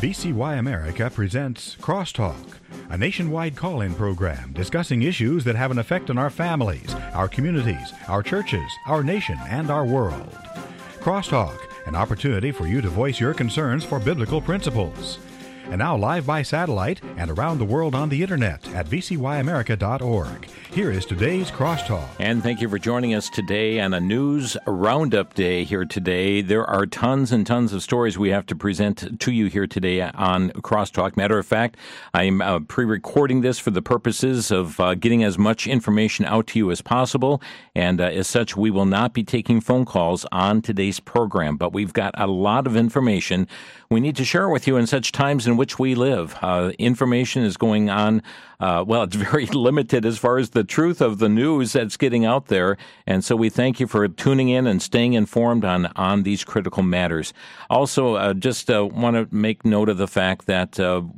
VCY America presents Crosstalk, a nationwide call-in program discussing issues that have an effect on our families, our communities, our churches, our nation, and our world. Crosstalk, an opportunity for you to voice your concerns for biblical principles. And now live by satellite and around the world on the internet at vcyamerica.org. Here is today's Crosstalk. And thank you for joining us today on a news roundup day here today. There are tons and tons of stories we have to present to you here today on Crosstalk. Matter of fact, I'm pre-recording this for the purposes of getting as much information out to you as possible. And as such, we will not be taking phone calls on today's program. But we've got a lot of information we need to share with you in such times in which we live. Information is going on. It's very limited as far as the truth of the news that's getting out there. And so we thank you for tuning in and staying informed on these critical matters. Also, just want to make note of the fact that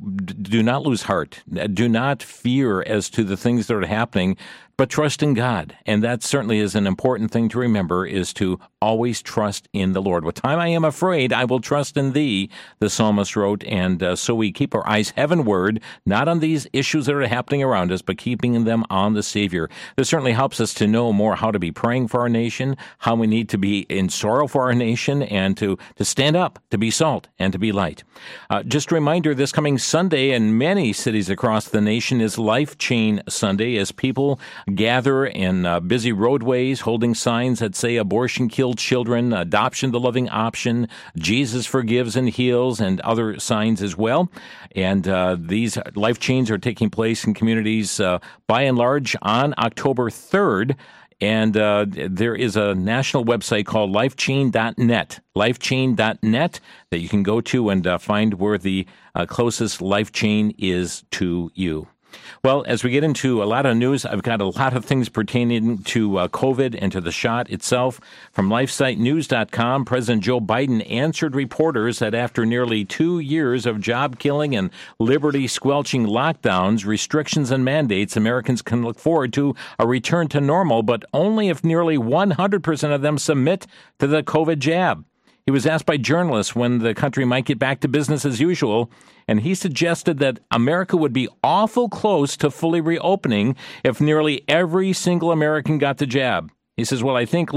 do not lose heart. Do not fear as to the things that are happening, but trust in God. And that certainly is an important thing to remember, is to always trust in the Lord. What time I am afraid, I will trust in thee, the psalmist wrote. And so we keep our eyes heavenward, not on these issues that are happening around us, but keeping them on the Savior. This certainly helps us to know more how to be praying for our nation, how we need to be in sorrow for our nation, and to stand up, to be salt, and to be light. Just a reminder, this coming Sunday in many cities across the nation is Life Chain Sunday, as people gather in busy roadways holding signs that say abortion killed children, adoption the loving option, Jesus forgives and heals, and other signs as well. And these life chains are taking place in communities by and large on October 3rd. And there is a national website called lifechain.net, lifechain.net, that you can go to and find where the closest life chain is to you. Well, as we get into a lot of news, I've got a lot of things pertaining to COVID and to the shot itself. From LifeSiteNews.com, President Joe Biden answered reporters that after nearly 2 years of job-killing and liberty-squelching lockdowns, restrictions, and mandates, Americans can look forward to a return to normal, but only if nearly 100% of them submit to the COVID jab. He was asked by journalists when the country might get back to business as usual, and he suggested that America would be awful close to fully reopening if nearly every single American got the jab. He says, well, I think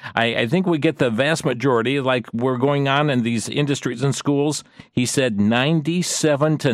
we get the vast majority, like we're going on in these industries and schools. He said 97 to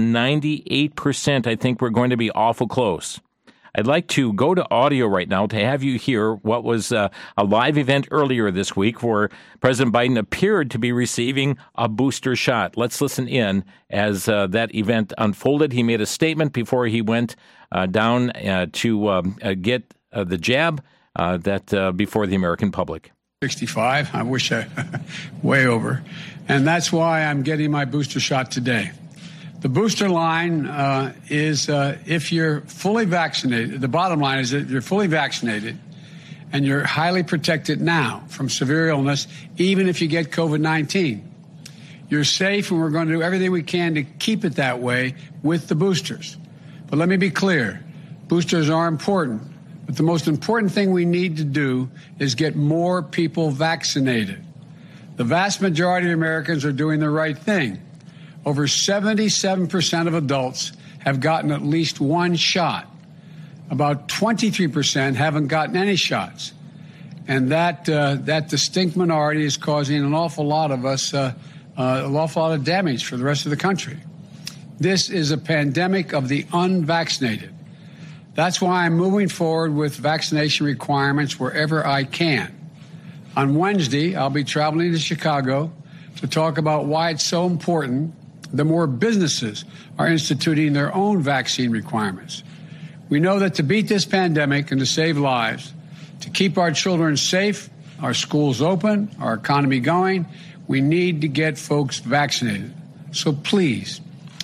98%, I think we're going to be awful close. I'd like to go to audio right now to have you hear what was a live event earlier this week where President Biden appeared to be receiving a booster shot. Let's listen in as that event unfolded. He made a statement before he went down to get the jab before the American public. 65. I wish I way over. And that's why I'm getting my booster shot today. The booster line is if you're fully vaccinated. The bottom line is that you're fully vaccinated and you're highly protected now from severe illness, even if you get COVID-19. You're safe, and we're going to do everything we can to keep it that way with the boosters. But let me be clear. Boosters are important. But the most important thing we need to do is get more people vaccinated. The vast majority of Americans are doing the right thing. Over 77% of adults have gotten at least one shot. About 23% haven't gotten any shots. And that distinct minority is causing an awful lot of us, an awful lot of damage for the rest of the country. This is a pandemic of the unvaccinated. That's why I'm moving forward with vaccination requirements wherever I can. On Wednesday, I'll be traveling to Chicago to talk about why it's so important the more businesses are instituting their own vaccine requirements. We know that to beat this pandemic and to save lives, to keep our children safe, our schools open, our economy going, we need to get folks vaccinated. So please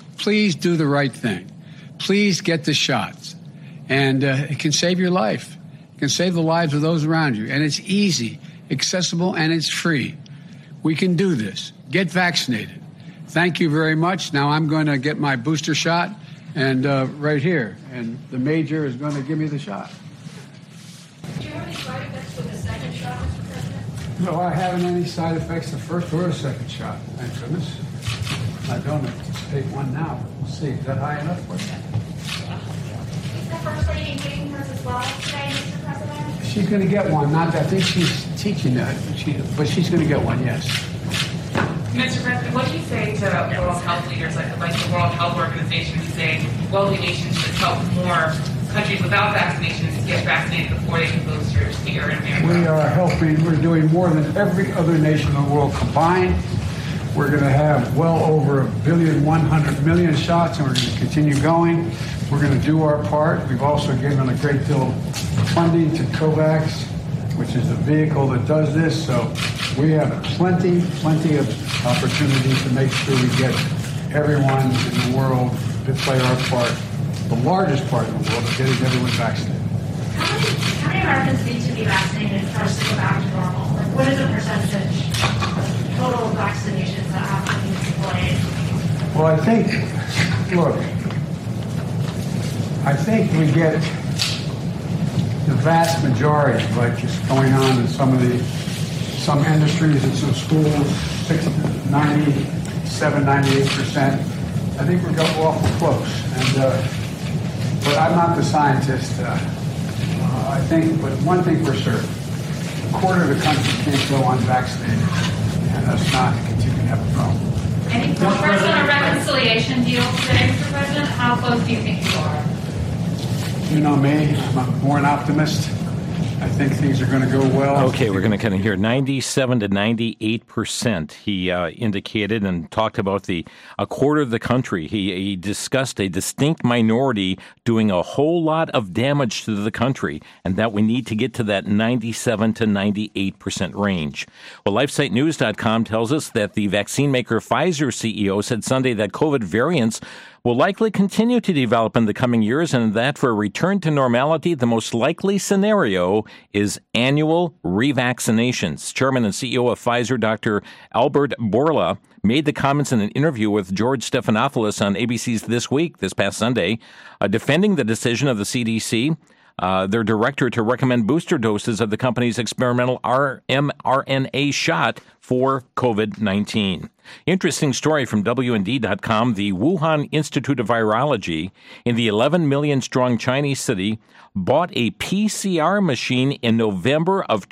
do the right thing. Please get the shots. And it can save your life. It can save the lives of those around you. And it's easy, accessible, and it's free. We can do this. Get vaccinated. Thank you very much. Now I'm going to get my booster shot, and right here. And the major is going to give me the shot. Do you have any side effects with the second shot, Mr. President? No, I haven't any side effects the first or the second shot. Thank goodness. I don't anticipate one now, but we'll see. Is that high enough for you? Is the First Lady giving hers as well today, Mr. President? She's going to get one. Not, I think she's teaching that, but she's going to get one, yes. Mr. President, what do you say to world health leaders like the World Health Organization saying wealthy nations should help more countries without vaccinations get vaccinated before they can boosters here in America? We are helping. We're doing more than every other nation in the world combined. We're going to have well over 1,100,000,000 shots, and we're going to continue going. We're going to do our part. We've also given a great deal of funding to COVAX, which is the vehicle that does this. So we have plenty of opportunity to make sure we get everyone in the world to play our part, the largest part in the world, of getting everyone vaccinated. How many Americans need to be vaccinated for us to go back to normal? Like, what is the percentage of total vaccinations that have to be deployed? Well, I think we get the vast majority, like is going on in some industries and some schools, 97, 98%. I think we're going awful close. But I'm not the scientist. But one thing for certain, a quarter of the country can't go unvaccinated, and that's not continue to have a problem. Any progress on a reconciliation deal today, Mr. President? How close do you think you are? You know me, I'm more an optimist. I think things are going to go well. Okay, we're going to kind of hear 97 to 98%. He indicated and talked about a quarter of the country. He discussed a distinct minority doing a whole lot of damage to the country, and that we need to get to that 97 to 98% range. Well, LifeSiteNews.com tells us that the vaccine maker Pfizer CEO said Sunday that COVID variants will likely continue to develop in the coming years, and that for a return to normality, the most likely scenario is annual revaccinations. Chairman and CEO of Pfizer, Dr. Albert Bourla, made the comments in an interview with George Stephanopoulos on ABC's This Week this past Sunday, defending the decision of the CDC, their director, to recommend booster doses of the company's experimental mRNA shot for COVID-19. Interesting story from WND.com. The Wuhan Institute of Virology in the 11 million strong Chinese city bought a PCR machine in November of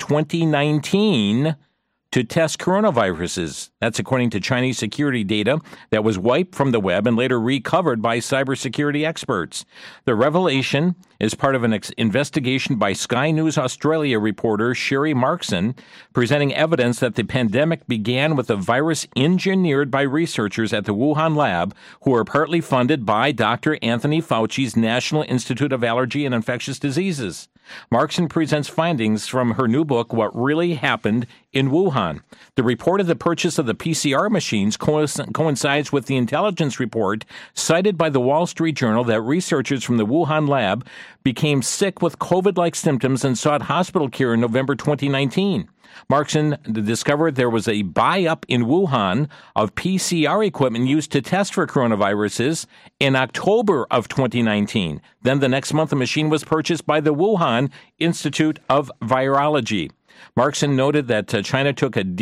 2019 to test coronaviruses. That's according to Chinese security data that was wiped from the web and later recovered by cybersecurity experts. The revelation is part of an investigation by Sky News Australia reporter Sherry Markson, presenting evidence that the pandemic began with a virus engineered by researchers at the Wuhan lab who are partly funded by Dr. Anthony Fauci's National Institute of Allergy and Infectious Diseases. Markson presents findings from her new book, What Really Happened in Wuhan. The report of the purchase of the PCR machines coincides with the intelligence report cited by the Wall Street Journal that researchers from the Wuhan lab became sick with COVID-like symptoms and sought hospital care in November 2019. Markson discovered there was a buy-up in Wuhan of PCR equipment used to test for coronaviruses in October of 2019. Then the next month, a machine was purchased by the Wuhan Institute of Virology. Markson noted that China took a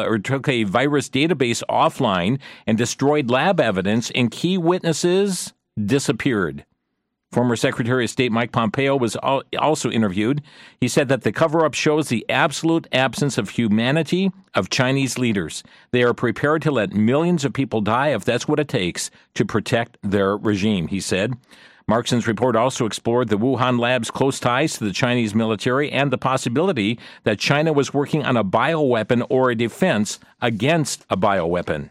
virus database offline and destroyed lab evidence, and key witnesses disappeared. Former Secretary of State Mike Pompeo was also interviewed. He said that the cover-up shows the absolute absence of humanity of Chinese leaders. They are prepared to let millions of people die if that's what it takes to protect their regime, he said. Markson's report also explored the Wuhan lab's close ties to the Chinese military and the possibility that China was working on a bioweapon or a defense against a bioweapon.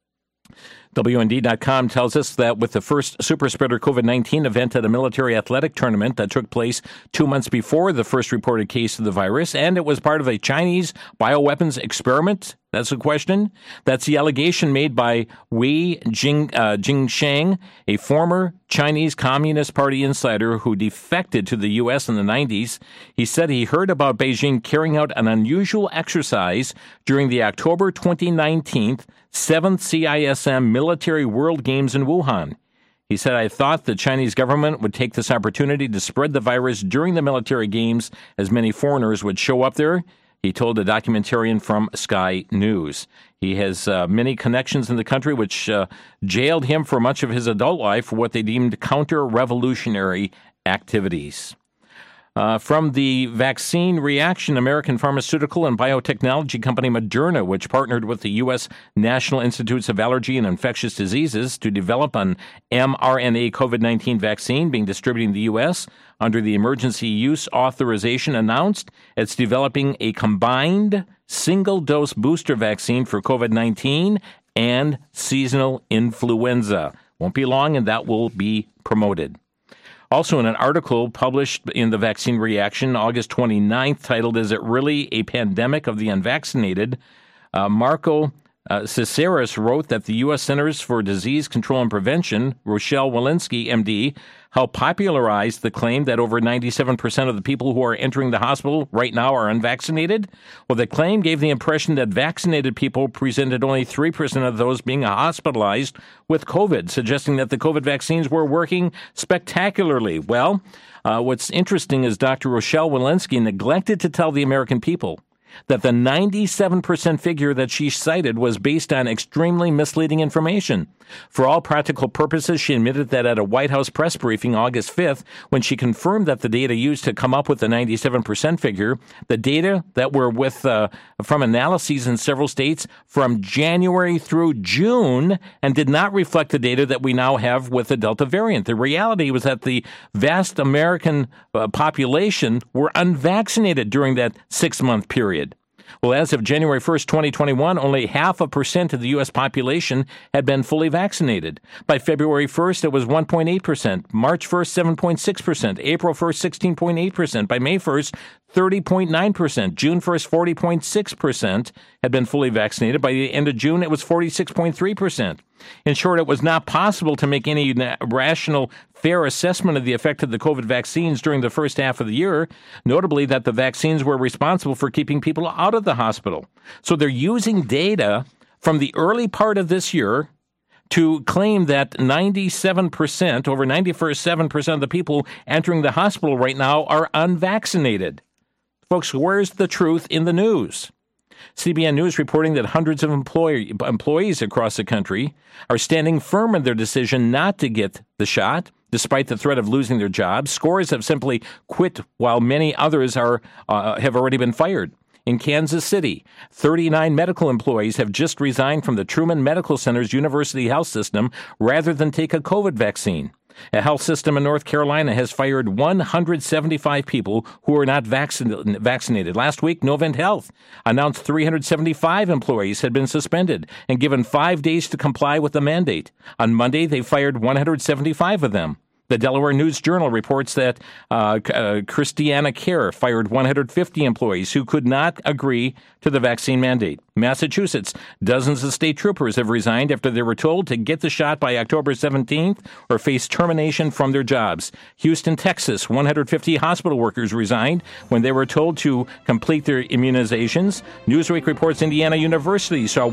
WND.com tells us that with the first super spreader COVID-19 event at a military athletic tournament that took place 2 months before the first reported case of the virus, and it was part of a Chinese bioweapons experiment. That's the question. That's the allegation made by Wei Jingsheng, a former Chinese Communist Party insider who defected to the U.S. in the 90s. He said he heard about Beijing carrying out an unusual exercise during the October 2019 7th CISM Military World Games in Wuhan. He said, I thought the Chinese government would take this opportunity to spread the virus during the military games as many foreigners would show up there. He told a documentarian from Sky News. He has many connections in the country, which jailed him for much of his adult life for what they deemed counter-revolutionary activities. From the vaccine reaction, American pharmaceutical and biotechnology company Moderna, which partnered with the U.S. National Institutes of Allergy and Infectious Diseases to develop an mRNA COVID-19 vaccine being distributed in the U.S. under the emergency use authorization, announced it's developing a combined single-dose booster vaccine for COVID-19 and seasonal influenza. Won't be long, and that will be promoted. Also, in an article published in the Vaccine Reaction, August 29th, titled, "Is It Really a Pandemic of the Unvaccinated?" Marco Ciceres wrote that the U.S. Centers for Disease Control and Prevention, Rochelle Walensky, MD, helped popularize the claim that over 97% of the people who are entering the hospital right now are unvaccinated. Well, the claim gave the impression that vaccinated people presented only 3% of those being hospitalized with COVID, suggesting that the COVID vaccines were working spectacularly. Well, what's interesting is Dr. Rochelle Walensky neglected to tell the American people that the 97% figure that she cited was based on extremely misleading information. For all practical purposes, she admitted that at a White House press briefing August 5th, when she confirmed that the data used to come up with the 97% figure, the data that were from analyses in several states from January through June, and did not reflect the data that we now have with the Delta variant. The reality was that the vast American population were unvaccinated during that 6-month period. Well, as of January 1st, 2021, only 0.5% of the U.S. population had been fully vaccinated. By February 1st, it was 1.8%. March 1st, 7.6%. April 1st, 16.8%. By May 1st, 30.9%. June 1st, 40.6% had been fully vaccinated. By the end of June, it was 46.3%. In short, it was not possible to make any rational, fair assessment of the effect of the COVID vaccines during the first half of the year, notably that the vaccines were responsible for keeping people out of the hospital. So they're using data from the early part of this year to claim that 97%, over 97% of the people entering the hospital right now are unvaccinated. Folks, where's the truth in the news? CBN News reporting that hundreds of employees across the country are standing firm in their decision not to get the shot, despite the threat of losing their jobs. Scores have simply quit, while many others have already been fired. In Kansas City, 39 medical employees have just resigned from the Truman Medical Center's University Health System rather than take a COVID vaccine. A health system in North Carolina has fired 175 people who are not vaccinated. Last week, Novant Health announced 375 employees had been suspended and given 5 days to comply with the mandate. On Monday, they fired 175 of them. The Delaware News Journal reports that Christiana Care fired 150 employees who could not agree to the vaccine mandate. Massachusetts, dozens of state troopers have resigned after they were told to get the shot by October 17th or face termination from their jobs. Houston, Texas, 150 hospital workers resigned when they were told to complete their immunizations. Newsweek reports Indiana University saw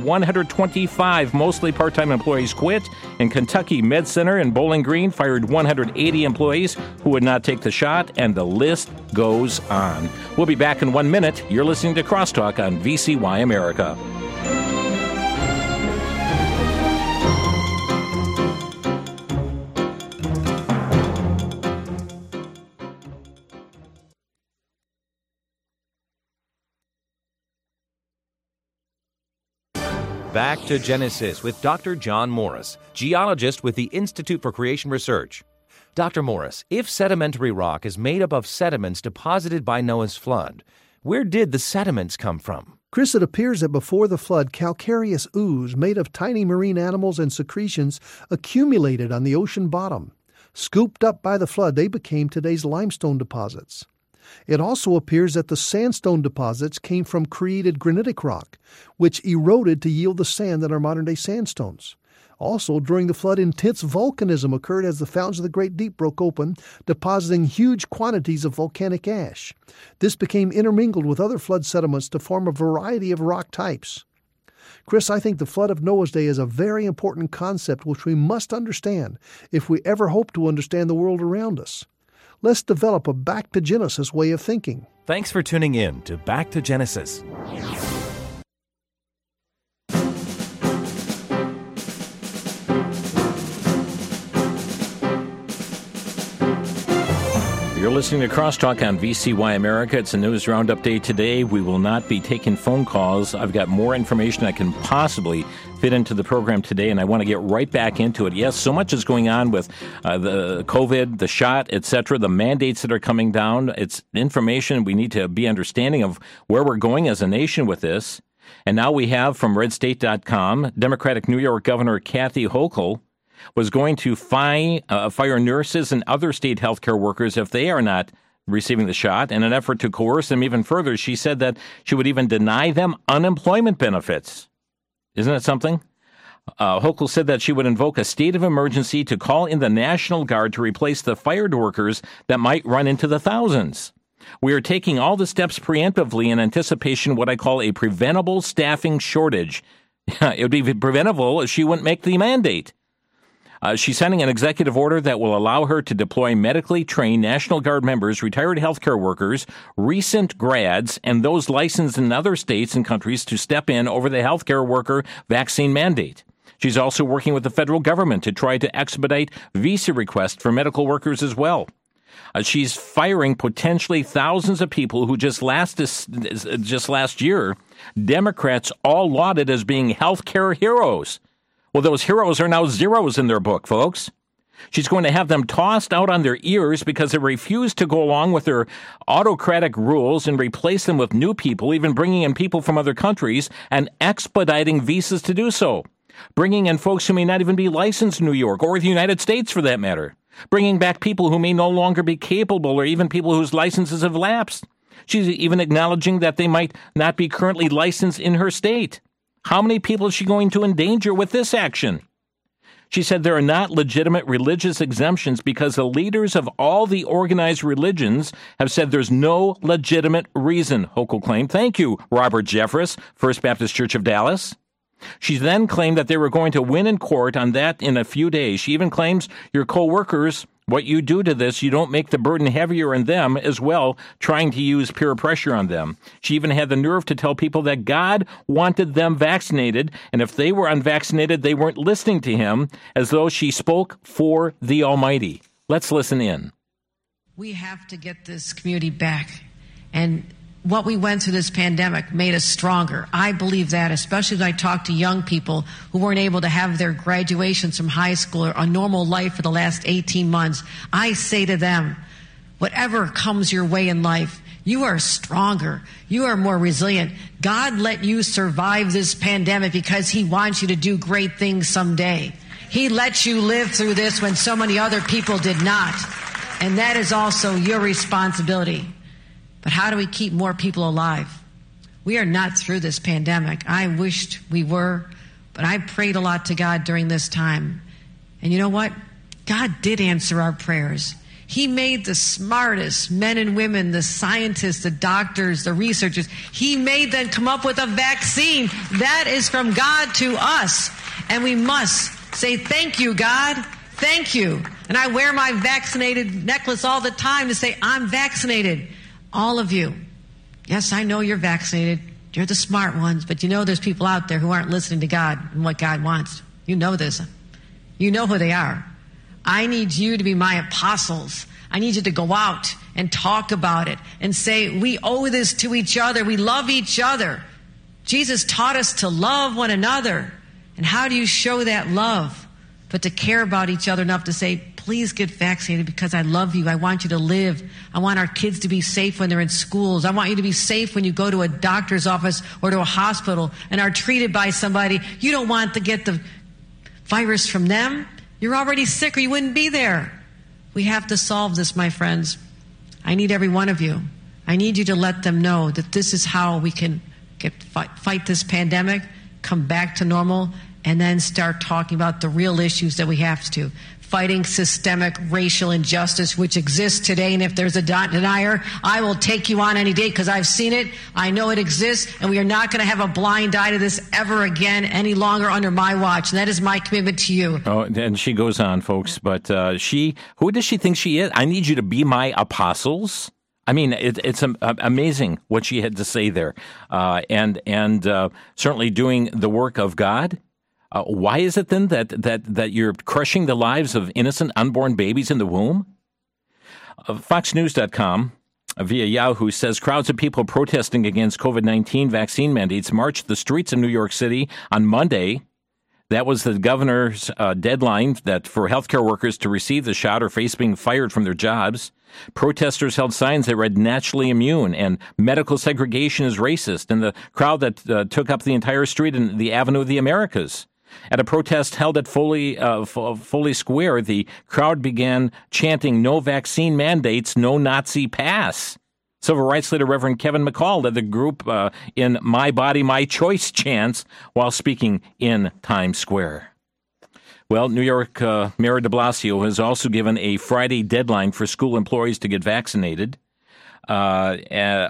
125 mostly part-time employees quit. In Kentucky, Med Center and Bowling Green fired 180 employees who would not take the shot, and the list goes on. We'll be back in 1 minute. You're listening to Crosstalk on VCY America. Back to Genesis with Dr. John Morris, geologist with the Institute for Creation Research. Dr. Morris, if sedimentary rock is made up of sediments deposited by Noah's flood, where did the sediments come from? Chris, it appears that before the flood, calcareous ooze made of tiny marine animals and secretions accumulated on the ocean bottom. Scooped up by the flood, they became today's limestone deposits. It also appears that the sandstone deposits came from created granitic rock, which eroded to yield the sand that are modern-day sandstones. Also, during the flood, intense volcanism occurred as the fountains of the Great Deep broke open, depositing huge quantities of volcanic ash. This became intermingled with other flood sediments to form a variety of rock types. Chris, I think the flood of Noah's day is a very important concept which we must understand if we ever hope to understand the world around us. Let's develop a back to Genesis way of thinking. Thanks for tuning in to Back to Genesis. You're listening to Crosstalk on VCY America. It's a news roundup day today. We will not be taking phone calls. I've got more information I can possibly fit into the program today, and I want to get right back into it. Yes, so much is going on with the COVID, the shot, etc., the mandates that are coming down. It's information we need to be understanding of where we're going as a nation with this. And now we have from redstate.com, Democratic New York Governor Kathy Hochul was going to fire nurses and other state healthcare workers if they are not receiving the shot. In an effort to coerce them even further, she said that she would even deny them unemployment benefits. Isn't that something? Hochul said that she would invoke a state of emergency to call in the National Guard to replace the fired workers that might run into the thousands. We are taking all the steps preemptively in anticipation of what I call a preventable staffing shortage. It would be preventable if she wouldn't make the mandate. She's sending an executive order that will allow her to deploy medically trained National Guard members, retired healthcare workers, recent grads, and those licensed in other states and countries to step in over the healthcare worker vaccine mandate. She's also working with the federal government to try to expedite visa requests for medical workers as well. She's firing potentially thousands of people who just last year, Democrats all lauded as being healthcare heroes. Well, those heroes are now zeros in their book, folks. She's going to have them tossed out on their ears because they refuse to go along with her autocratic rules and replace them with new people, even bringing in people from other countries and expediting visas to do so. Bringing in folks who may not even be licensed in New York or the United States for that matter. Bringing back people who may no longer be capable or even people whose licenses have lapsed. She's even acknowledging that they might not be currently licensed in her state. How many people is she going to endanger with this action? She said there are not legitimate religious exemptions because the leaders of all the organized religions have said there's no legitimate reason, Hochul claimed. Thank you, Robert Jeffress, First Baptist Church of Dallas. She then claimed that they were going to win in court on that in a few days. She even claims your co-workers, what you do to this, you don't make the burden heavier on them as well, trying to use peer pressure on them. She even had the nerve to tell people that God wanted them vaccinated, and if they were unvaccinated, they weren't listening to him, as though she spoke for the Almighty. Let's listen in. We have to get this community back, and what we went through this pandemic made us stronger. I believe that, especially when I talk to young people who weren't able to have their graduations from high school or a normal life for the last 18 months. I say to them, whatever comes your way in life, you are stronger. You are more resilient. God let you survive this pandemic because he wants you to do great things someday. He let you live through this when so many other people did not. And that is also your responsibility. But how do we keep more people alive? We are not through this pandemic. I wished we were, but I prayed a lot to God during this time. And you know what? God did answer our prayers. He made the smartest men and women, the scientists, the doctors, the researchers. He made them come up with a vaccine. That is from God to us. And we must say, thank you, God. Thank you. And I wear my vaccinated necklace all the time to say, I'm vaccinated. All of you. Yes, I know you're vaccinated. You're the smart ones, but you know there's people out there who aren't listening to God and what God wants. You know this. You know who they are. I need you to be my apostles. I need you to go out and talk about it and say, we owe this to each other. We love each other. Jesus taught us to love one another. And how do you show that love? But to care about each other enough to say, please get vaccinated because I love you. I want you to live. I want our kids to be safe when they're in schools. I want you to be safe when you go to a doctor's office or to a hospital and are treated by somebody. You don't want to get the virus from them. You're already sick or you wouldn't be there. We have to solve this, my friends. I need every one of you. I need you to let them know that this is how we can fight this pandemic, come back to normal, and then start talking about the real issues that we have to. Fighting systemic racial injustice, which exists today. And if there's a denier, I will take you on any day because I've seen it. I know it exists. And we are not going to have a blind eye to this ever again any longer under my watch. And that is my commitment to you. Oh, and she goes on, folks. But who does she think she is? I need you to be my apostles. I mean, it's amazing what she had to say there, and certainly doing the work of God. Why is it then that you're crushing the lives of innocent unborn babies in the womb? FoxNews.com via Yahoo says crowds of people protesting against COVID-19 vaccine mandates marched the streets of New York City on Monday. That was the governor's deadline that for healthcare workers to receive the shot or face being fired from their jobs. Protesters held signs that read "naturally immune" and "medical segregation is racist," and the crowd that took up the entire street in the Avenue of the Americas. At a protest held at Foley Square, the crowd began chanting "No vaccine mandates, no Nazi pass." Civil rights leader Reverend Kevin McCall led the group in "My Body, My Choice" chants while speaking in Times Square. Well, New York Mayor de Blasio has also given a Friday deadline for school employees to get vaccinated. Following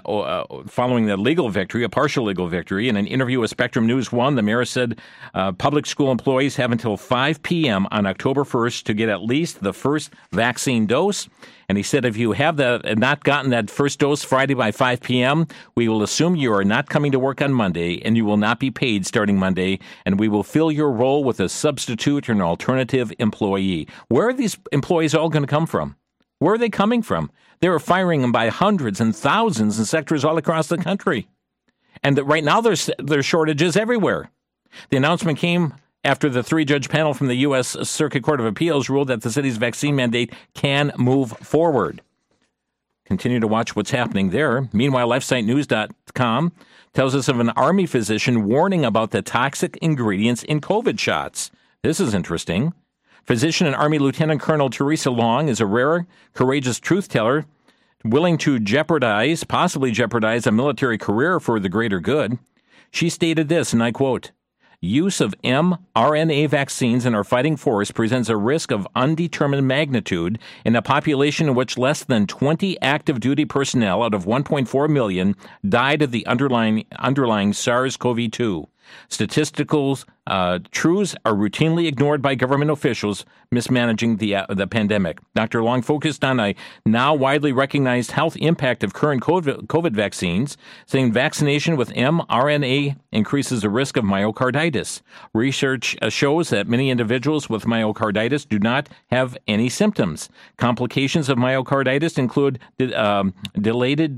the legal victory, a partial legal victory. In an interview with Spectrum News 1, the mayor said public school employees have until 5 p.m. on October 1st to get at least the first vaccine dose. And he said if you have not gotten that first dose Friday by 5 p.m., we will assume you are not coming to work on Monday and you will not be paid starting Monday, and we will fill your role with a substitute or an alternative employee. Where are these employees all going to come from? Where are they coming from? They were firing them by hundreds and thousands in sectors all across the country. And right now there's shortages everywhere. The announcement came after the 3-judge panel from the U.S. Circuit Court of Appeals ruled that the city's vaccine mandate can move forward. Continue to watch what's happening there. Meanwhile, LifeSiteNews.com tells us of an Army physician warning about the toxic ingredients in COVID shots. This is interesting. Physician and Army Lieutenant Colonel Teresa Long is a rare, courageous truth teller willing to possibly jeopardize a military career for the greater good. She stated this, and I quote, "Use of mRNA vaccines in our fighting force presents a risk of undetermined magnitude in a population in which less than 20 active duty personnel out of 1.4 million died of the underlying SARS-CoV-2. Statistical truths are routinely ignored by government officials mismanaging the pandemic." Dr. Long focused on a now widely recognized health impact of current COVID vaccines, saying vaccination with mRNA increases the risk of myocarditis. Research shows that many individuals with myocarditis do not have any symptoms. Complications of myocarditis include dilated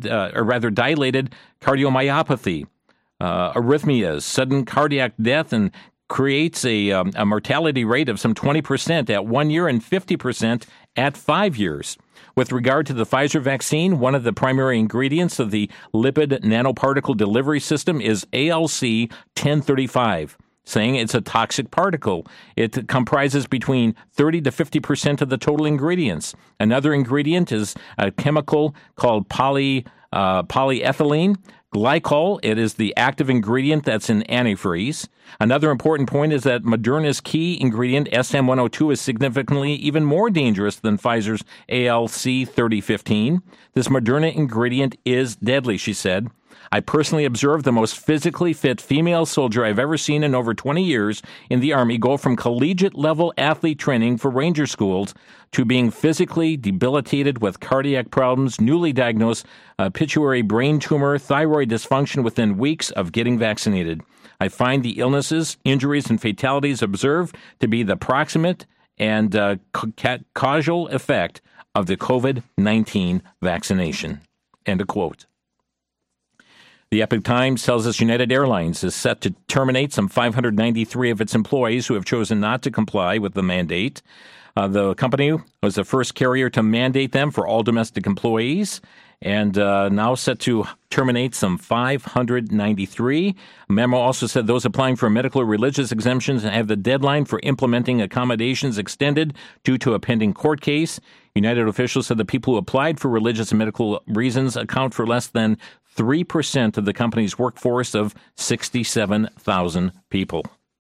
cardiomyopathy, arrhythmias, sudden cardiac death, and creates a mortality rate of some 20% at 1 year and 50% at 5 years. With regard to the Pfizer vaccine, one of the primary ingredients of the lipid nanoparticle delivery system is ALC 1035, saying it's a toxic particle. It comprises between 30 to 50% of the total ingredients. Another ingredient is a chemical called polyethylene glycol. It is the active ingredient that's in antifreeze. Another important point is that Moderna's key ingredient, SM-102, is significantly even more dangerous than Pfizer's ALC 3015. This Moderna ingredient is deadly, she said. "I personally observed the most physically fit female soldier I've ever seen in over 20 years in the Army go from collegiate-level athlete training for Ranger schools to being physically debilitated with cardiac problems, newly diagnosed pituitary brain tumor, thyroid dysfunction within weeks of getting vaccinated. I find the illnesses, injuries, and fatalities observed to be the proximate and causal effect of the COVID-19 vaccination." End of quote. The Epoch Times tells us United Airlines is set to terminate some 593 of its employees who have chosen not to comply with the mandate. The company was the first carrier to mandate them for all domestic employees, and now set to terminate some 593. A memo also said those applying for medical or religious exemptions have the deadline for implementing accommodations extended due to a pending court case. United officials said the people who applied for religious and medical reasons account for less than 3% of the company's workforce of 67,000 people.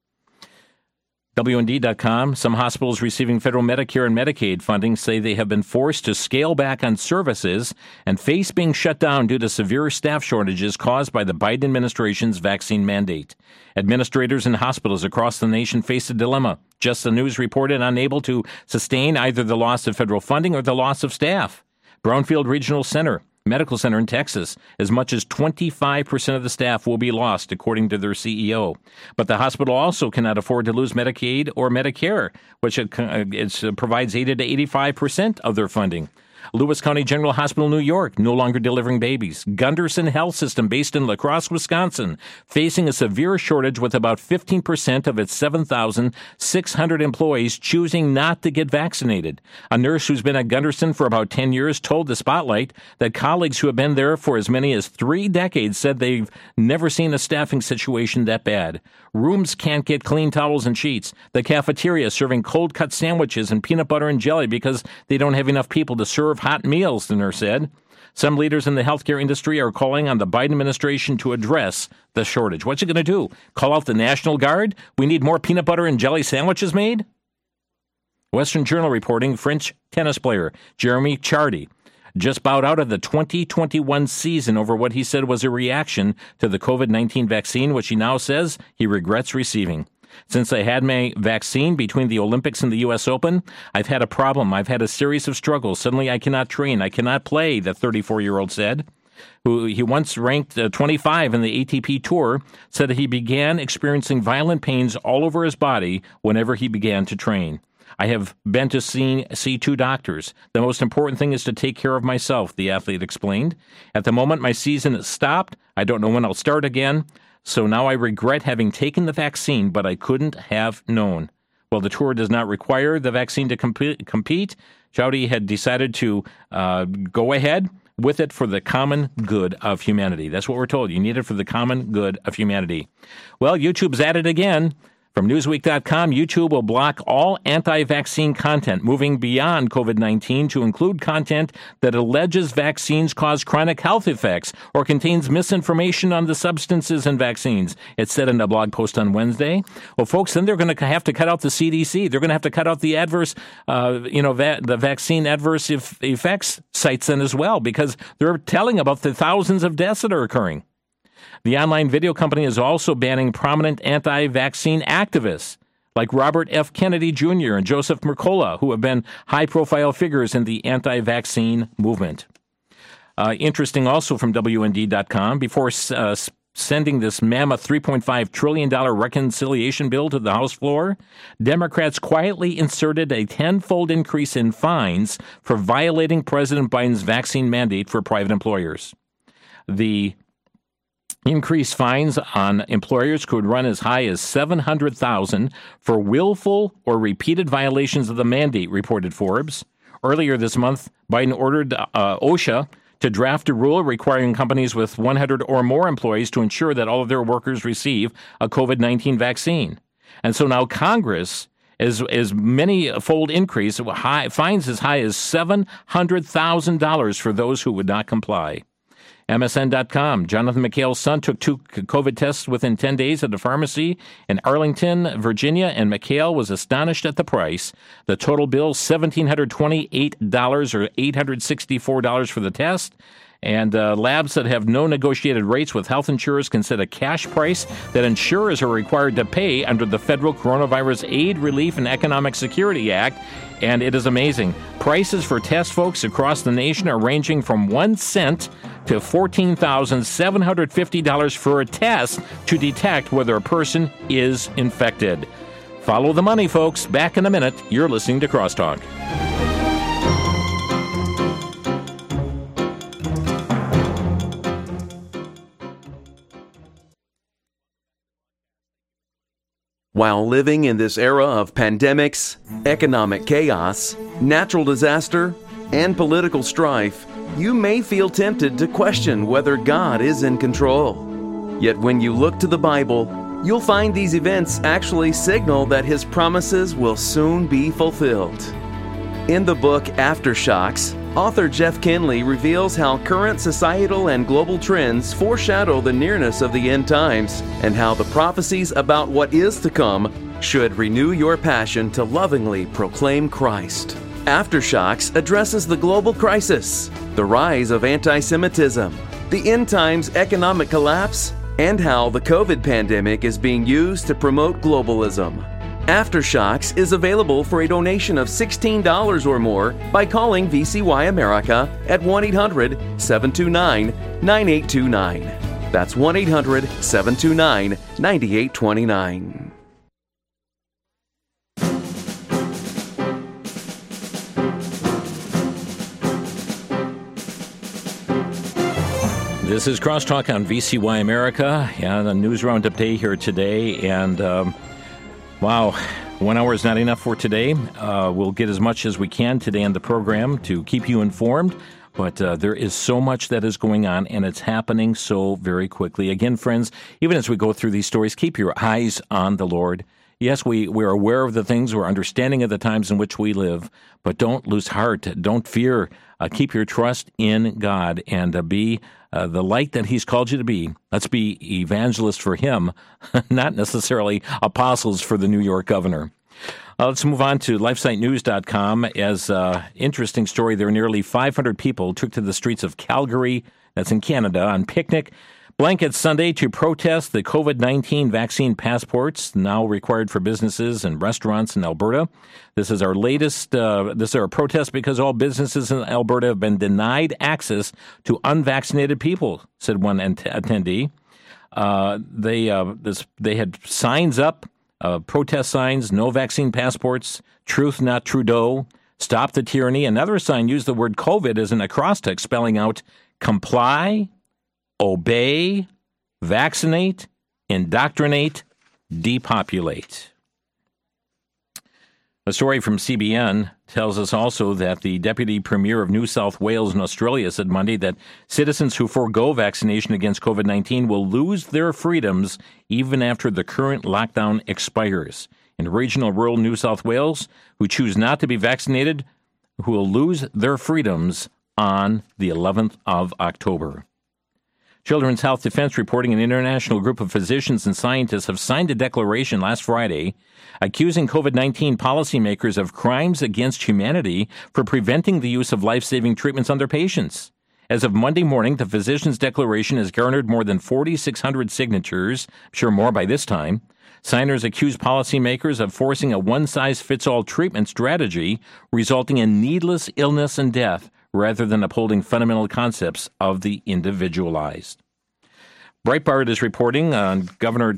WND.com, some hospitals receiving federal Medicare and Medicaid funding say they have been forced to scale back on services and face being shut down due to severe staff shortages caused by the Biden administration's vaccine mandate. Administrators in hospitals across the nation face a dilemma. Just the News reported unable to sustain either the loss of federal funding or the loss of staff. Brownfield Regional Center, Medical Center in Texas. As much as 25% of the staff will be lost, according to their CEO. But the hospital also cannot afford to lose Medicaid or Medicare, which provides 80 to 85% of their funding. Lewis County General Hospital, New York, no longer delivering babies. Gunderson Health System, based in La Crosse, Wisconsin, facing a severe shortage with about 15% of its 7,600 employees choosing not to get vaccinated. A nurse who's been at Gunderson for about 10 years told the Spotlight that colleagues who have been there for as many as 3 decades said they've never seen a staffing situation that bad. Rooms can't get clean towels and sheets. The cafeteria serving cold-cut sandwiches and peanut butter and jelly because they don't have enough people to serve hot meals, the nurse said. Some leaders in the healthcare industry are calling on the Biden administration to address the shortage. What's it going to do? Call out the National Guard? We need more peanut butter and jelly sandwiches made? Western Journal reporting French tennis player Jeremy Chardy just bowed out of the 2021 season over what he said was a reaction to the COVID-19 vaccine, which he now says he regrets receiving. Since I had my vaccine between the Olympics and the U.S. Open, I've had a problem. I've had a series of struggles. Suddenly I cannot train. I cannot play, the 34-year-old said. Who he once ranked 25 in the ATP Tour, said he began experiencing violent pains all over his body whenever he began to train. I have been to see 2 doctors. The most important thing is to take care of myself, the athlete explained. At the moment, my season is stopped. I don't know when I'll start again. So now I regret having taken the vaccine, but I couldn't have known. Well, the tour does not require the vaccine to compete. Chowdy had decided to go ahead with it for the common good of humanity. That's what we're told. You need it for the common good of humanity. Well, YouTube's at it again. From Newsweek.com, YouTube will block all anti-vaccine content, moving beyond COVID-19 to include content that alleges vaccines cause chronic health effects or contains misinformation on the substances in vaccines. It said in a blog post on Wednesday. Well, folks, then they're going to have to cut out the CDC. They're going to have to cut out the adverse, the vaccine adverse effects sites then as well, because they're telling about the thousands of deaths that are occurring. The online video company is also banning prominent anti-vaccine activists like Robert F. Kennedy Jr. and Joseph Mercola, who have been high-profile figures in the anti-vaccine movement. Interesting also from WND.com, before sending this mammoth $3.5 trillion reconciliation bill to the House floor, Democrats quietly inserted a 10-fold increase in fines for violating President Biden's vaccine mandate for private employers. The increased fines on employers could run as high as $700,000 for willful or repeated violations of the mandate, reported Forbes. Earlier this month, Biden ordered OSHA to draft a rule requiring companies with 100 or more employees to ensure that all of their workers receive a COVID-19 vaccine. And so now Congress is many-fold increase, fines as high as $700,000 for those who would not comply. MSN.com. Jonathan McHale's son took 2 COVID tests within 10 days at a pharmacy in Arlington, Virginia, and McHale was astonished at the price. The total bill, $1,728 or $864 for the test. And labs that have no negotiated rates with health insurers can set a cash price that insurers are required to pay under the Federal Coronavirus Aid, Relief, and Economic Security Act. And it is amazing. Prices for test folks across the nation are ranging from 1 cent to $14,750 for a test to detect whether a person is infected. Follow the money, folks. Back in a minute. You're listening to Crosstalk. While living in this era of pandemics, economic chaos, natural disaster, and political strife, you may feel tempted to question whether God is in control. Yet when you look to the Bible, you'll find these events actually signal that His promises will soon be fulfilled. In the book Aftershocks, author Jeff Kinley reveals how current societal and global trends foreshadow the nearness of the end times and how the prophecies about what is to come should renew your passion to lovingly proclaim Christ. Aftershocks addresses the global crisis, the rise of anti-Semitism, the end times economic collapse, and how the COVID pandemic is being used to promote globalism. Aftershocks is available for a donation of $16 or more by calling VCY America at 1-800-729-9829. That's 1-800-729-9829. This is Crosstalk on VCY America, and a news roundup day here today. And wow, 1 hour is not enough for today. We'll get as much as we can today on the program to keep you informed. But there is so much that is going on, and it's happening so very quickly. Again, friends, even as we go through these stories, keep your eyes on the Lord. Yes, we're aware of the things, we're understanding of the times in which we live, but don't lose heart, don't fear. Keep your trust in God and be the light that He's called you to be. Let's be evangelists for Him, not necessarily apostles for the New York governor. Let's move on to LifeSiteNews.com. As interesting story there, nearly 500 people took to the streets of Calgary, that's in Canada, on Picnic Blanket Sunday to protest the COVID-19 vaccine passports now required for businesses and restaurants in Alberta. This is our latest, this is our protest because all businesses in Alberta have been denied access to unvaccinated people, said one attendee. They had signs up, protest signs, no vaccine passports, truth not Trudeau, stop the tyranny. Another sign used the word COVID as an acrostic, spelling out comply, obey, vaccinate, indoctrinate, depopulate. A story from CBN tells us also that the Deputy Premier of New South Wales in Australia said Monday that citizens who forego vaccination against COVID-19 will lose their freedoms even after the current lockdown expires. In regional rural New South Wales, who choose not to be vaccinated, who will lose their freedoms on the 11th of October. Children's Health Defense reporting an international group of physicians and scientists have signed a declaration last Friday accusing COVID-19 policymakers of crimes against humanity for preventing the use of life-saving treatments on their patients. As of Monday morning, the physicians' declaration has garnered more than 4,600 signatures, I'm sure more by this time. Signers accuse policymakers of forcing a one-size-fits-all treatment strategy, resulting in needless illness and death, rather than upholding fundamental concepts of the individualized. Breitbart is reporting on the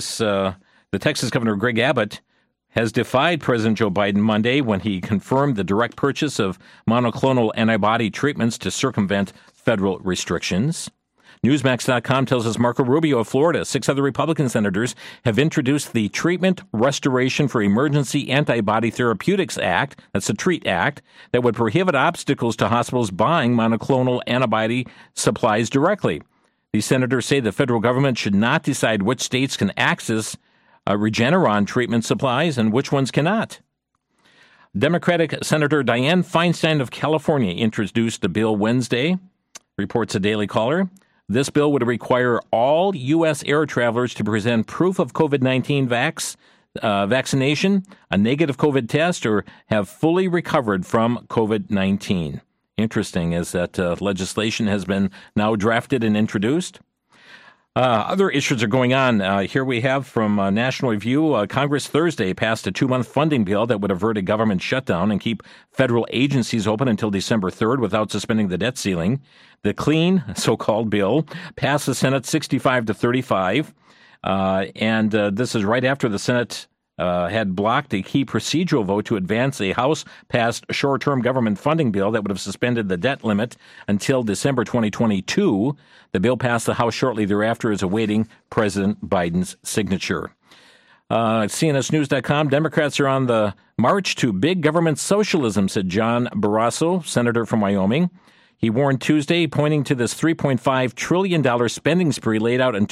Texas Governor Greg Abbott has defied President Joe Biden Monday when he confirmed the direct purchase of monoclonal antibody treatments to circumvent federal restrictions. Newsmax.com tells us Marco Rubio of Florida, 6 other Republican senators have introduced the Treatment Restoration for Emergency Antibody Therapeutics Act, that's the TREAT Act, that would prohibit obstacles to hospitals buying monoclonal antibody supplies directly. These senators say the federal government should not decide which states can access Regeneron treatment supplies and which ones cannot. Democratic Senator Dianne Feinstein of California introduced a bill Wednesday, reports a Daily Caller. This bill would require all U.S. air travelers to present proof of COVID-19 vaccination, a negative COVID test, or have fully recovered from COVID-19. Interesting is that legislation has been now drafted and introduced. Other issues are going on. Here we have from National Review, Congress Thursday passed a 2-month funding bill that would avert a government shutdown and keep federal agencies open until December 3rd without suspending the debt ceiling. The clean, so-called bill passed the Senate 65-35, and this is right after the Senate had blocked a key procedural vote to advance a House-passed short-term government funding bill that would have suspended the debt limit until December 2022. The bill passed the House shortly thereafter, is awaiting President Biden's signature. CNSNews.com, Democrats are on the march to big government socialism, said John Barrasso, senator from Wyoming. He warned Tuesday, pointing to this $3.5 trillion spending spree laid out in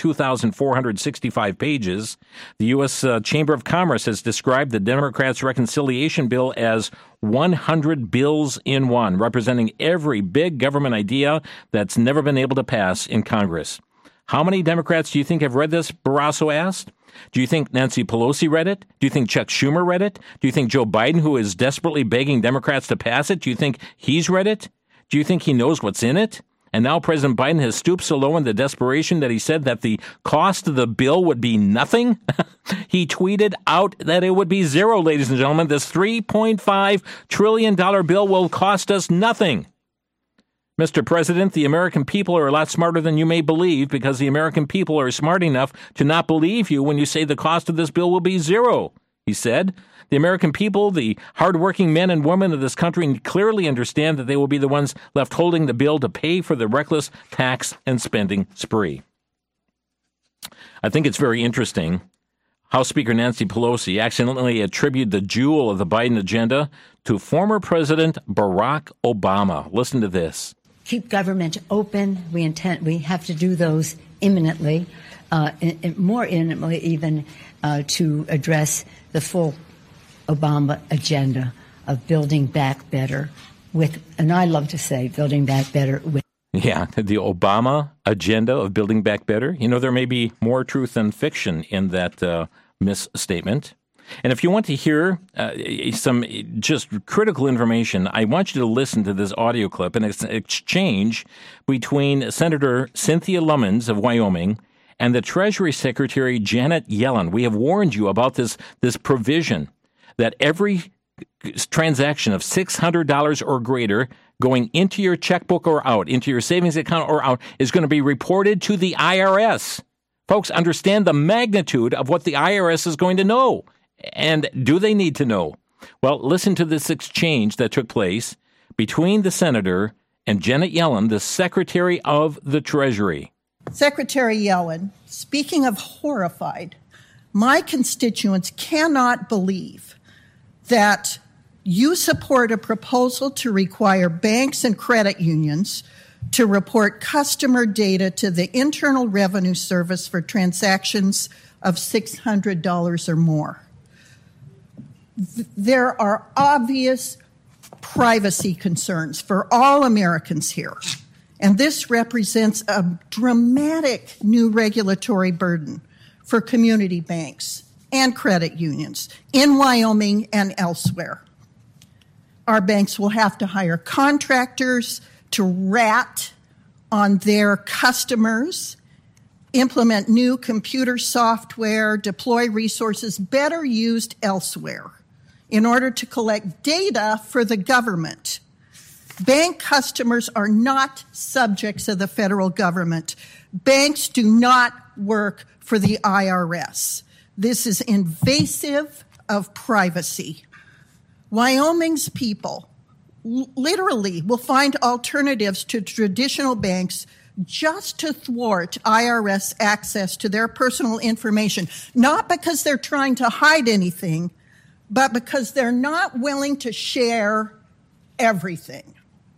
2,465 pages. The U.S. Chamber of Commerce has described the Democrats' reconciliation bill as 100 bills in one, representing every big government idea that's never been able to pass in Congress. How many Democrats do you think have read this, Barrasso asked? Do you think Nancy Pelosi read it? Do you think Chuck Schumer read it? Do you think Joe Biden, who is desperately begging Democrats to pass it, do you think he's read it? Do you think he knows what's in it? And now President Biden has stooped so low in the desperation that he said that the cost of the bill would be nothing. He tweeted out that it would be zero, ladies and gentlemen. This $3.5 trillion bill will cost us nothing. Mr. President, the American people are a lot smarter than you may believe, because the American people are smart enough to not believe you when you say the cost of this bill will be zero, he said. The American people, the hardworking men and women of this country, clearly understand that they will be the ones left holding the bill to pay for the reckless tax and spending spree. I think it's very interesting House Speaker Nancy Pelosi accidentally attributed the jewel of the Biden agenda to former President Barack Obama. Listen to this. Keep government open. We have to do those imminently, more imminently even, to address the full Obama agenda of building back better with, and I love to say, building back better with. Yeah, the Obama agenda of building back better. You know, there may be more truth than fiction in that misstatement. And if you want to hear some just critical information, I want you to listen to this audio clip, and it's an exchange between Senator Cynthia Lummis of Wyoming and the Treasury Secretary Janet Yellen. We have warned you about this provision that every transaction of $600 or greater going into your checkbook or out, into your savings account or out, is going to be reported to the IRS. Folks, understand the magnitude of what the IRS is going to know. And do they need to know? Well, listen to this exchange that took place between the senator and Janet Yellen, the Secretary of the Treasury. Secretary Yellen, speaking of horrified, my constituents cannot believe that you support a proposal to require banks and credit unions to report customer data to the Internal Revenue Service for transactions of $600 or more. There are obvious privacy concerns for all Americans here, and this represents a dramatic new regulatory burden for community banks and credit unions in Wyoming and elsewhere. Our banks will have to hire contractors to rat on their customers, implement new computer software, deploy resources better used elsewhere in order to collect data for the government. Bank customers are not subjects of the federal government. Banks do not work for the IRS. This is invasive of privacy. Wyoming's people literally will find alternatives to traditional banks just to thwart IRS access to their personal information, not because they're trying to hide anything, but because they're not willing to share everything.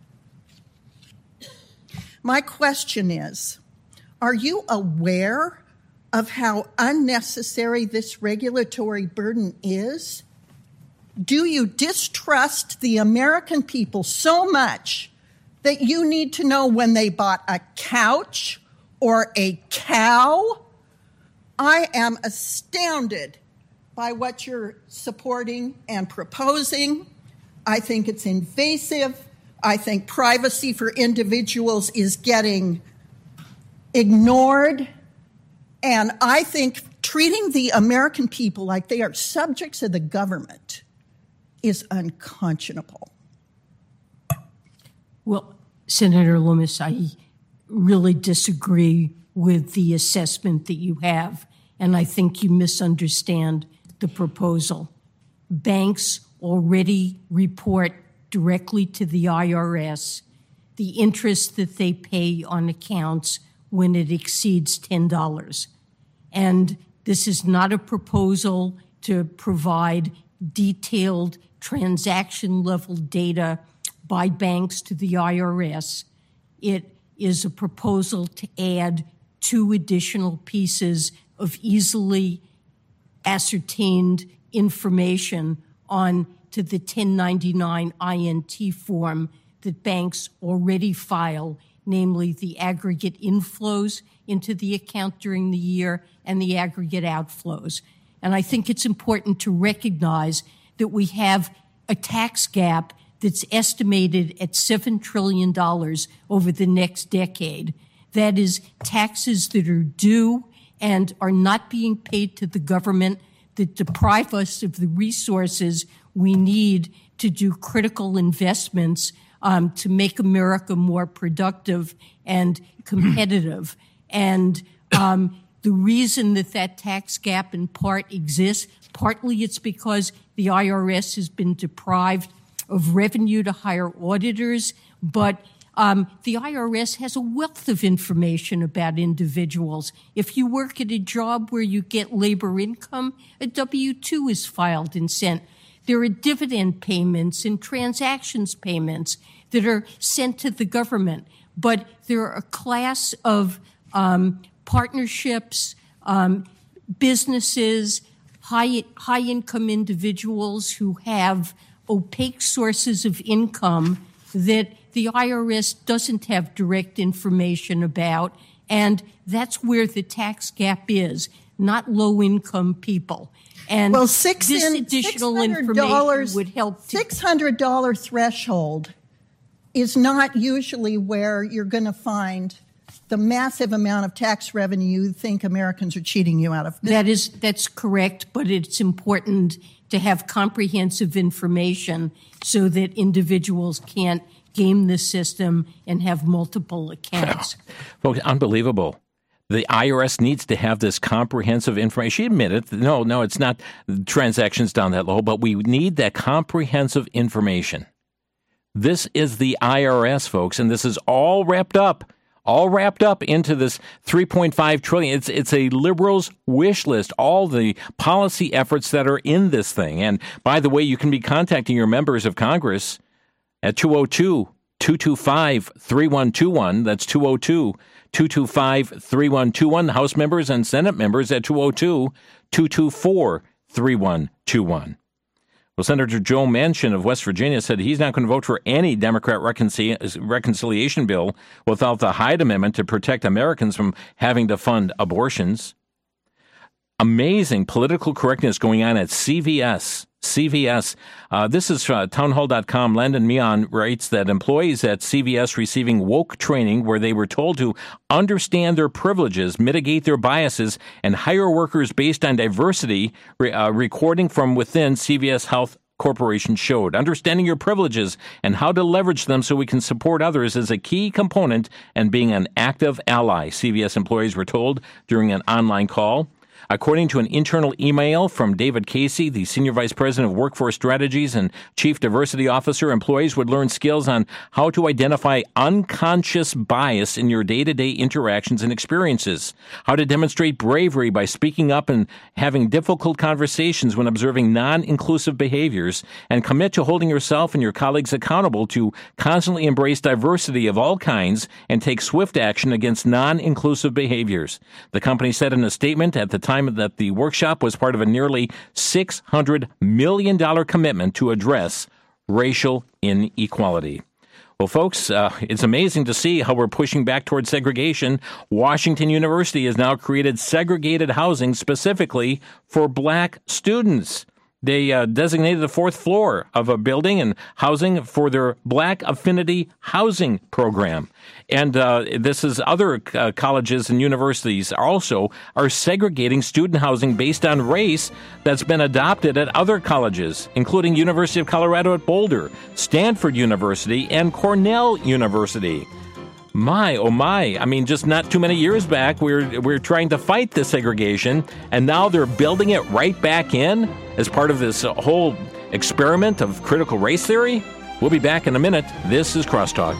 My question is, are you aware of how unnecessary this regulatory burden is? Do you distrust the American people so much that you need to know when they bought a couch or a cow? I am astounded by what you're supporting and proposing. I think it's invasive. I think privacy for individuals is getting ignored. And I think treating the American people like they are subjects of the government is unconscionable. Well, Senator Lummis, I really disagree with the assessment that you have, and I think you misunderstand the proposal. Banks already report directly to the IRS the interest that they pay on accounts when it exceeds $10. And this is not a proposal to provide detailed transaction-level data by banks to the IRS. It is a proposal to add 2 additional pieces of easily ascertained information on to the 1099 INT form that banks already file, namely the aggregate inflows into the account during the year and the aggregate outflows. And I think it's important to recognize that we have a tax gap that's estimated at $7 trillion over the next decade. That is taxes that are due and are not being paid to the government, that deprive us of the resources we need to do critical investments to make America more productive and competitive. And the reason that tax gap in part exists, partly it's because the IRS has been deprived of revenue to hire auditors, but the IRS has a wealth of information about individuals. If you work at a job where you get labor income, a W-2 is filed and sent. There are dividend payments and transactions payments that are sent to the government. But there are a class of partnerships, businesses, high-income individuals who have opaque sources of income that the IRS doesn't have direct information about, and that's where the tax gap is, not low-income people. And this additional information would help. $600 threshold is not usually where you're going to find the massive amount of tax revenue you think Americans are cheating you out of. That's correct, but it's important to have comprehensive information so that individuals can't game the system and have multiple accounts. Folks, unbelievable. The IRS needs to have this comprehensive information. She admitted, no, it's not transactions down that low, but we need that comprehensive information. This is the IRS, folks, and this is all wrapped up into this $3.5 trillion. It's a liberal's wish list, all the policy efforts that are in this thing. And by the way, you can be contacting your members of Congress at 202-225-3121. That's 202-225-3121. The House members and Senate members at 202-224-3121. Well, Senator Joe Manchin of West Virginia said he's not going to vote for any Democrat reconciliation bill without the Hyde Amendment to protect Americans from having to fund abortions. Amazing political correctness going on at CVS. This is townhall.com. Landon Meehan writes that employees at CVS receiving woke training where they were told to understand their privileges, mitigate their biases, and hire workers based on diversity, recording from within CVS Health Corporation showed. Understanding your privileges and how to leverage them so we can support others is a key component and being an active ally, CVS employees were told during an online call. According to an internal email from David Casey, the Senior Vice President of Workforce Strategies and Chief Diversity Officer, employees would learn skills on how to identify unconscious bias in your day-to-day interactions and experiences, how to demonstrate bravery by speaking up and having difficult conversations when observing non-inclusive behaviors, and commit to holding yourself and your colleagues accountable to constantly embrace diversity of all kinds and take swift action against non-inclusive behaviors. The company said in a statement at the time that the workshop was part of a nearly $600 million commitment to address racial inequality. Well, folks, it's amazing to see how we're pushing back towards segregation. Washington University has now created segregated housing specifically for black students. They designated the fourth floor of a building and housing for their Black Affinity Housing Program. And this is other colleges and universities also are segregating student housing based on race that's been adopted at other colleges, including University of Colorado at Boulder, Stanford University, and Cornell University. My, oh my, I mean, just not too many years back, we're trying to fight this segregation, and now they're building it right back in as part of this whole experiment of critical race theory? We'll be back in a minute. This is Crosstalk.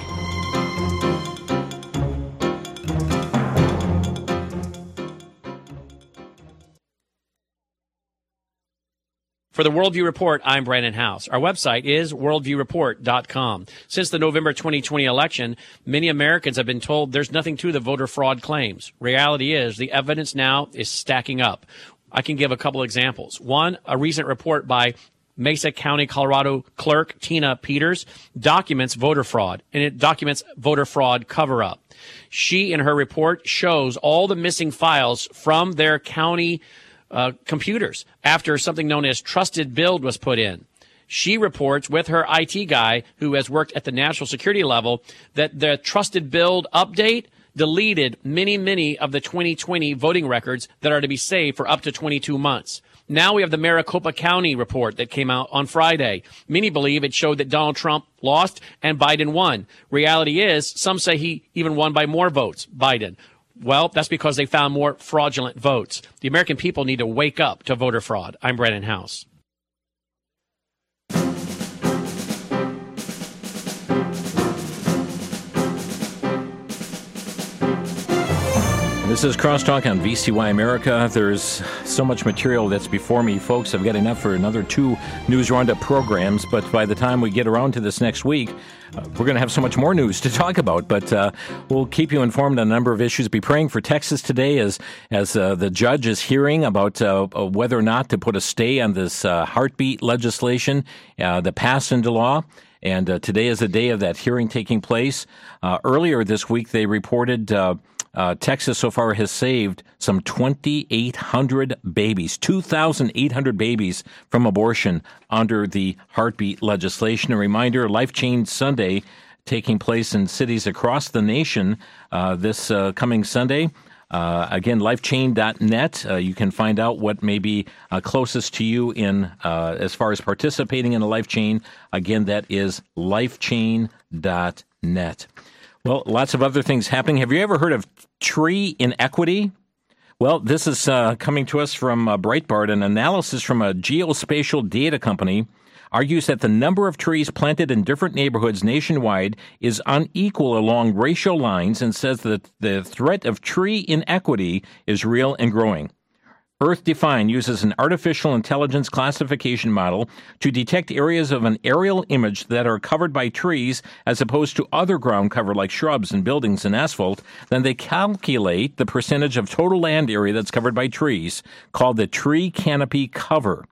For the Worldview Report, I'm Brandon House. Our website is worldviewreport.com. Since the November 2020 election, many Americans have been told there's nothing to the voter fraud claims. Reality is the evidence now is stacking up. I can give a couple examples. One, a recent report by Mesa County, Colorado clerk Tina Peters documents voter fraud, and it documents voter fraud cover-up. She, in her report, shows all the missing files from their county computers after something known as trusted build was put in. She reports with her IT guy who has worked at the national security level that the trusted build update deleted many of the 2020 voting records that are to be saved for up to 22 months. Now we have the Maricopa County report that came out on Friday. Many believe it showed that Donald Trump lost and Biden won. Reality is, some say he even won by more votes, Biden. Well, that's because they found more fraudulent votes. The American people need to wake up to voter fraud. I'm Brandon House. This is Crosstalk on VCY America. There's so much material that's before me, folks. I've got enough for another 2 news roundup programs, but by the time we get around to this next week, we're going to have so much more news to talk about. But we'll keep you informed on a number of issues. Be praying for Texas today as the judge is hearing about whether or not to put a stay on this heartbeat legislation that passed into law. And today is the day of that hearing taking place. Earlier this week, they reported Texas so far has saved some 2,800 babies, 2,800 babies from abortion under the heartbeat legislation. A reminder, Life Change Sunday taking place in cities across the nation this coming Sunday. Again, lifechain.net. You can find out what may be closest to you in as far as participating in a life chain. Again, that is lifechain.net. Well, lots of other things happening. Have you ever heard of tree inequity? Well, this is coming to us from Breitbart. An analysis from a geospatial data company argues that the number of trees planted in different neighborhoods nationwide is unequal along racial lines and says that the threat of tree inequity is real and growing. Earth Define uses an artificial intelligence classification model to detect areas of an aerial image that are covered by trees as opposed to other ground cover like shrubs and buildings and asphalt. Then they calculate the percentage of total land area that's covered by trees, called the tree canopy cover.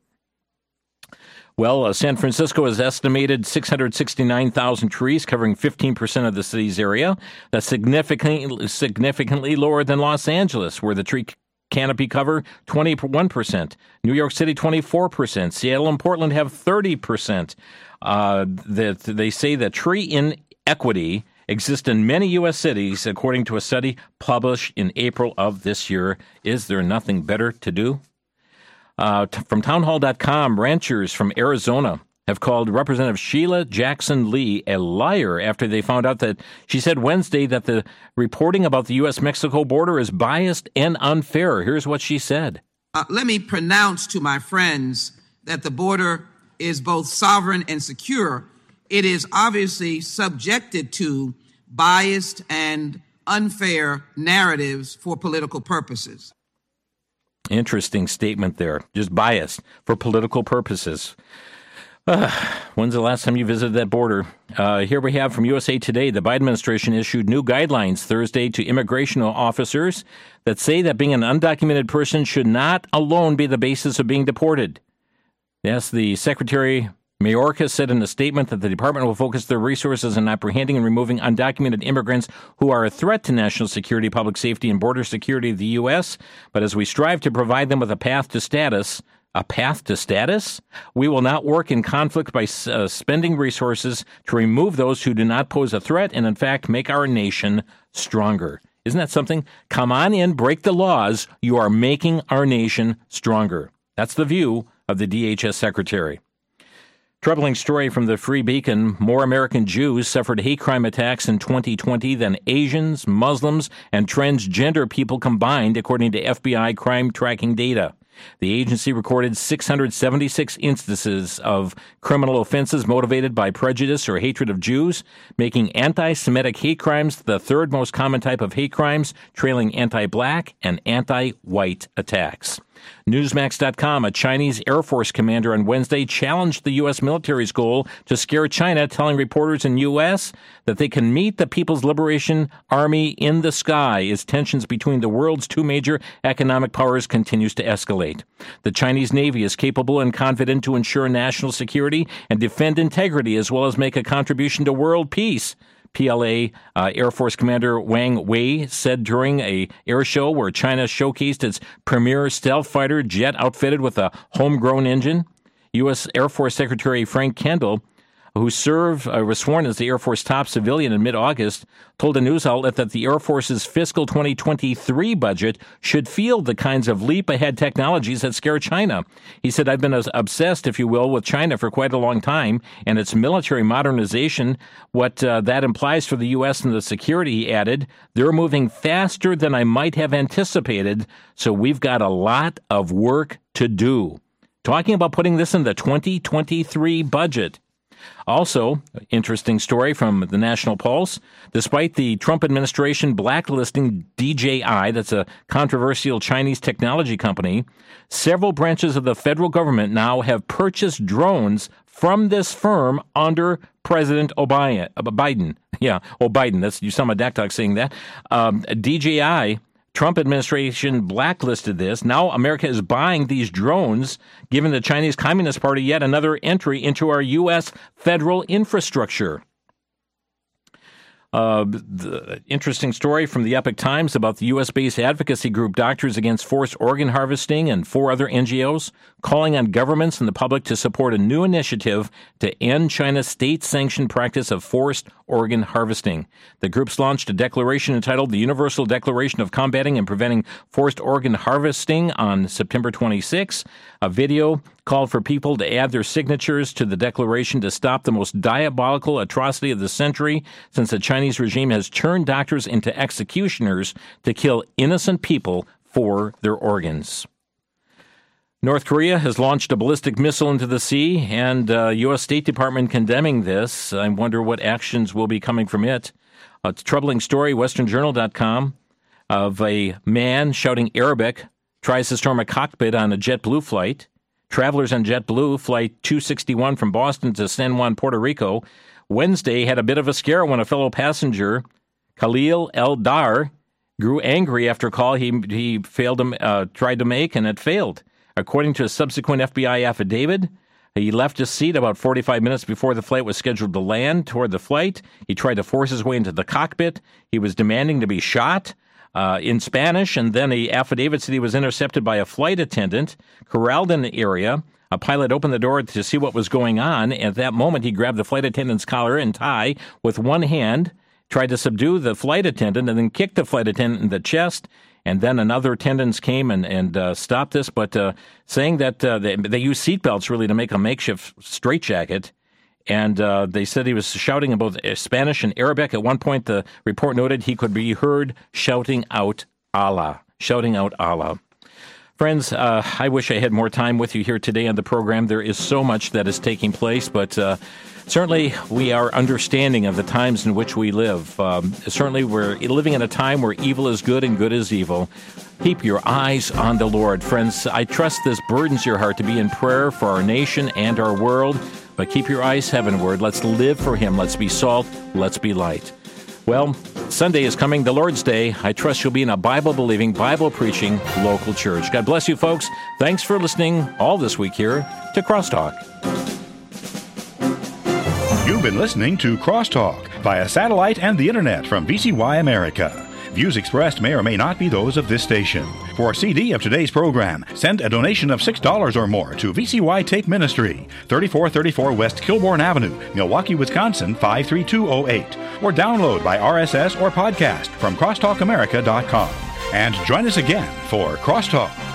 Well, San Francisco has estimated 669,000 trees covering 15% of the city's area. That's significantly lower than Los Angeles, where the tree canopy cover 21%. New York City 24%. Seattle and Portland have 30%. They say that tree inequity exists in many U.S. cities, according to a study published in April of this year. Is there nothing better to do? From townhall.com, ranchers from Arizona have called Representative Sheila Jackson Lee a liar after they found out that she said Wednesday that the reporting about the U.S.-Mexico border is biased and unfair. Here's what she said. Let me pronounce to my friends that the border is both sovereign and secure. It is obviously subjected to biased and unfair narratives for political purposes. Interesting statement there. Just biased for political purposes. When's the last time you visited that border? Here we have from USA Today, the Biden administration issued new guidelines Thursday to immigration officers that say that being an undocumented person should not alone be the basis of being deported. Yes, the Secretary Mayorkas said in a statement that the department will focus their resources on apprehending and removing undocumented immigrants who are a threat to national security, public safety, and border security of the U.S. But as we strive to provide them with a path to status, we will not work in conflict by spending resources to remove those who do not pose a threat and, in fact, make our nation stronger. Isn't that something? Come on in, break the laws. You are making our nation stronger. That's the view of the DHS Secretary. Troubling story from the Free Beacon. More American Jews suffered hate crime attacks in 2020 than Asians, Muslims, and transgender people combined, according to FBI crime tracking data. The agency recorded 676 instances of criminal offenses motivated by prejudice or hatred of Jews, making anti-Semitic hate crimes the third most common type of hate crimes, trailing anti-black and anti-white attacks. Newsmax.com, a Chinese Air Force commander on Wednesday challenged the U.S. military's goal to scare China, telling reporters in U.S. that they can meet the People's Liberation Army in the sky as tensions between the world's two major economic powers continues to escalate. The Chinese Navy is capable and confident to ensure national security and defend integrity as well as make a contribution to world peace. PLA Air Force Commander Wang Wei said during a air show where China showcased its premier stealth fighter jet outfitted with a homegrown engine. U.S. Air Force Secretary Frank Kendall, who was sworn as the Air Force top civilian in mid-August, told a news outlet that the Air Force's fiscal 2023 budget should field the kinds of leap-ahead technologies that scare China. He said, I've been obsessed, if you will, with China for quite a long time, and its military modernization, what that implies for the U.S. and the security, he added, they're moving faster than I might have anticipated, so we've got a lot of work to do. Talking about putting this in the 2023 budget. Also, interesting story from the National Pulse. Despite the Trump administration blacklisting DJI, that's a controversial Chinese technology company, several branches of the federal government now have purchased drones from this firm under President Biden. Yeah, Biden. That's, you saw my DAC saying that. DJI, Trump administration blacklisted this. Now America is buying these drones, giving the Chinese Communist Party yet another entry into our U.S. federal infrastructure. The interesting story from the Epoch Times about the U.S.-based advocacy group Doctors Against Forced Organ Harvesting and 4 other NGOs calling on governments and the public to support a new initiative to end China's state-sanctioned practice of forced organ harvesting. The groups launched a declaration entitled The Universal Declaration of Combating and Preventing Forced Organ Harvesting on September 26. A video called for people to add their signatures to the declaration to stop the most diabolical atrocity of the century, since the Chinese regime has turned doctors into executioners to kill innocent people for their organs. North Korea has launched a ballistic missile into the sea, and U.S. State Department condemning this. I wonder what actions will be coming from it. A troubling story, WesternJournal.com, of a man shouting Arabic, tries to storm a cockpit on a JetBlue flight. Travelers on JetBlue Flight 261 from Boston to San Juan, Puerto Rico, Wednesday had a bit of a scare when a fellow passenger, Khalil El-Dar, grew angry after a call he tried to make, and it failed. According to a subsequent FBI affidavit, he left his seat about 45 minutes before the flight was scheduled to land toward the flight. He tried to force his way into the cockpit. He was demanding to be shot in Spanish, and then the affidavit said he was intercepted by a flight attendant, corralled in the area. A pilot opened the door to see what was going on. At that moment, he grabbed the flight attendant's collar and tie with one hand, tried to subdue the flight attendant, and then kicked the flight attendant in the chest. And then another attendants came and stopped this, but saying that they used seatbelts really to make a makeshift straitjacket. And they said he was shouting in both Spanish and Arabic. At one point, the report noted he could be heard shouting out Allah. Friends, I wish I had more time with you here today on the program. There is so much that is taking place, but certainly we are understanding of the times in which we live. Certainly we're living in a time where evil is good and good is evil. Keep your eyes on the Lord. Friends, I trust this burdens your heart to be in prayer for our nation and our world, but keep your eyes heavenward. Let's live for Him. Let's be salt. Let's be light. Well, Sunday is coming, the Lord's Day. I trust you'll be in a Bible-believing, Bible-preaching local church. God bless you, folks. Thanks for listening all this week here to Crosstalk. You've been listening to Crosstalk via satellite and the internet from VCY America. Views expressed may or may not be those of this station. For a CD of today's program, send a donation of $6 or more to VCY Tape Ministry, 3434 West Kilbourne Avenue, Milwaukee, Wisconsin, 53208. Or download by RSS or podcast from crosstalkamerica.com. And join us again for Crosstalk.